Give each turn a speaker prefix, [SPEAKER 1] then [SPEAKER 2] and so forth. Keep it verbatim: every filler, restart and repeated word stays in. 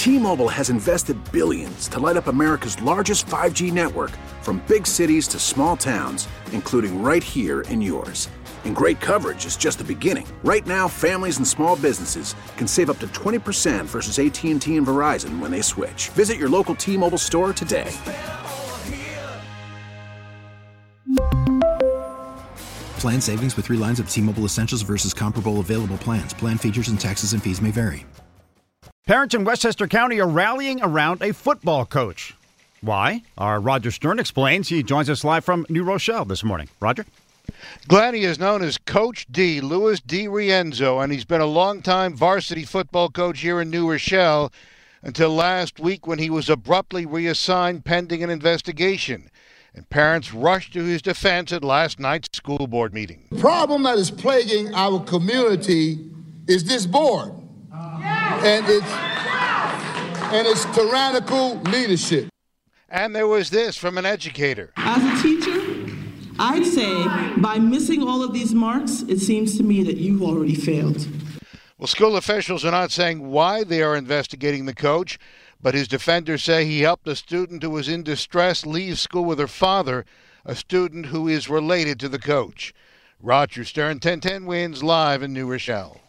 [SPEAKER 1] T-Mobile has invested billions to light up America's largest five G network, from big cities to small towns, including right here in yours. And great coverage is just the beginning. Right now, families and small businesses can save up to twenty percent versus A T and T and Verizon when they switch. Visit your local T-Mobile store today.
[SPEAKER 2] Plan savings with three lines of T-Mobile Essentials versus comparable available plans. Plan features and taxes and fees may vary.
[SPEAKER 3] Parents in Westchester County are rallying around a football coach. Why? Our Roger Stern explains. He joins us live from New Rochelle this morning. Roger?
[SPEAKER 4] Glenn, he is known as Coach D, Louis DiRienzo, and he's been a longtime varsity football coach here in New Rochelle until last week when he was abruptly reassigned pending an investigation. And parents rushed to his defense at last night's school board meeting.
[SPEAKER 5] The problem that is plaguing our community is this board and its, and its tyrannical leadership.
[SPEAKER 4] And there was this from an educator.
[SPEAKER 6] As a teacher, I'd say by missing all of these marks, it seems to me that you've already failed.
[SPEAKER 4] Well, school officials are not saying why they are investigating the coach, but his defenders say he helped a student who was in distress leave school with her father, a student who is related to the coach. Roger Stern, ten ten Wins, live in New Rochelle.